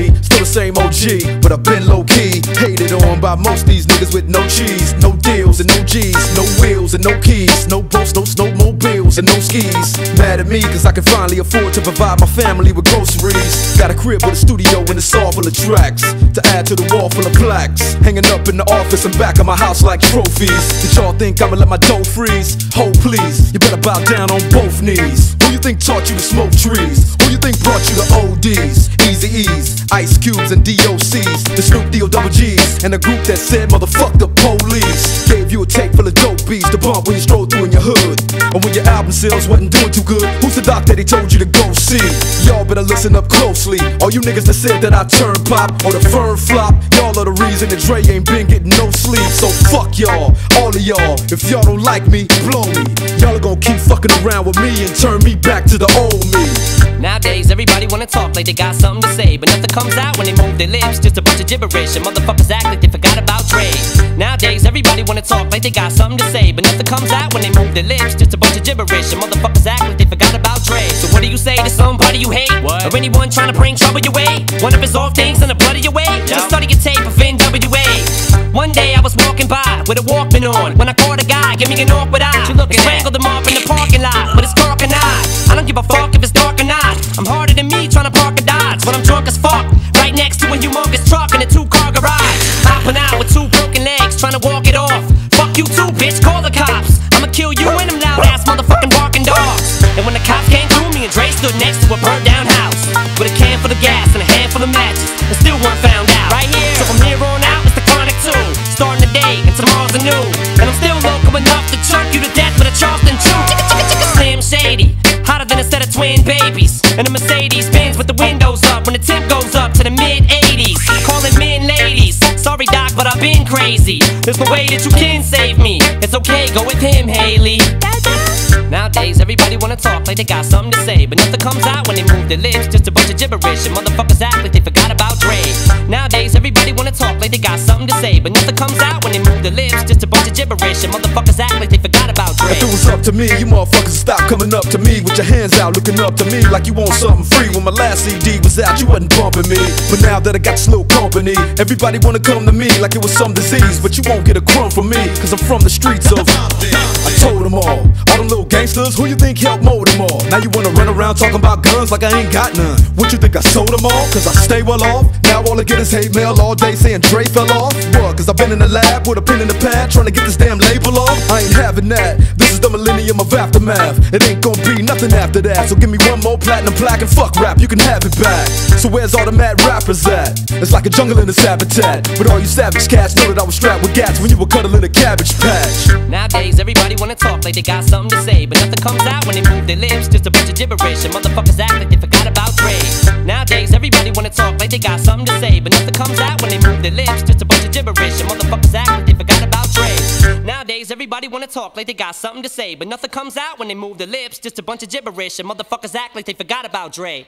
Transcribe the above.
me. Still the same OG, but I've been low-key. Hated on by most these niggas with no cheese. No deals and no G's, no wheels and no keys. No boats, no snowmobiles and no skis. Mad at me cause I can finally afford to provide my family with groceries. Got a crib with a studio and it's all full of tracks to add to the wall full of plaques. Hanging up in the office and back of my house like trophies. Did y'all think I'ma let my dough freeze? Hold please, you better bow down on both knees. Who you think taught you to smoke trees? Who you think brought you to ODs? Easy E's, Ice Cubes and DOCs, the Snoop D-O-double-G's, and a group that said motherfuck the police. Gave you a tape full of dope beats to bump when you stroll through in your hood. And when your album sales wasn't doing too good, who's the doc that he told you to go see? Y'all better listen up closely. All you niggas that said that I turn pop or the firm flop, y'all are the reason that Dre ain't been getting no sleep. So fuck y'all, all of y'all. If y'all don't like me, blow me. Y'all are gonna keep fucking around with me and turn me back to the old me. Nowadays everybody wanna talk like they got something to say, but nothing comes out when they move their lips. Just a bunch of gibberish and motherfuckers act like they forgot about Dre. Nowadays everybody wanna talk like they got something to say, but nothing comes out when they move their lips. Just a bunch of gibberish and motherfuckers act like they forgot about Dre. So what do you say to somebody you hate? What? Or anyone trying to bring trouble your way? One of his off things in the blood of your way? Just study your tape of NWA. One day I was walking by with a Walkman on when I caught a guy, give me an awkward eye. Strangled him off in the parking lot with his cork and I don't give a fuck if it's dark or not. I'm harder than me trying to park a Dodge when I'm drunk as fuck, right next to a humongous truck in a 2-car garage. Hopping out with 2 broken legs trying to walk it off. Fuck you too, bitch, call the cops. I'ma kill you and them loud ass motherfucking barking dogs. And when the cops came through, me and Dre stood next to a burnt down house with a can full of gas and a handful of matches, and still weren't found out. Right here, so from here on out, it's the Chronic 2. Starting the day and tomorrow's a new, and I'm still local enough to choke you to death with a Charleston chew. Slim Shady, hotter than a set of twin babies, and a Mercedes Benz with the windows up when the temp goes up to the mid-80s. Calling men ladies, sorry doc, but I've been crazy. There's no way that you can save me. It's okay, go with him, Haley. Nowadays everybody wanna talk like they got something to say, but nothing comes out when they move their lips. Just a bunch of gibberish and motherfuckers act like they forgot about Dre. Nowadays everybody wanna talk like they got something to say, but nothing comes out when they move their lips. Just a bunch of gibberish and motherfuckers act like they forgot about Dre. If it was up to me, you motherfuckers stop coming up to me with your hands out, looking up to me like you want something free. When my last CD was out, you wasn't bumping me, but now that I got this little company, everybody wanna come to me like it was some disease. But you won't get a crumb from me, cause I'm from the streets of I told them all them little gangsters, who you think helped mold them all? Now you wanna run around talking about guns like I ain't got none. What you think I sold them all? Cause I stay well off. Now all I get is hate mail all day saying Dre fell off. What? Cause I've been in the lab with a pen in the pad trying to get this damn label off. I ain't having that. This is the millennium of aftermath. It ain't gonna be nothing after that. So give me one more platinum plaque and fuck rap, you can have it back. So where's all the mad rappers at? It's like a jungle in this habitat. But all you savage cats know that I was strapped with gats when you were cuddling a cabbage patch. Nowadays everybody wanna talk like they got something to say, but nothing comes out when they move their lips. Just a bunch of gibberish and motherfuckers act like they forgot about Dre. Nowadays everybody wanna talk like they got something to say, but nothing comes out when they move their lips. Just a bunch of gibberish and motherfuckers act like they forgot about Dre. Nowadays everybody wanna talk like they got something to say, but nothing comes out when they move their lips. Just a bunch of gibberish and motherfuckers act like they forgot about Dre.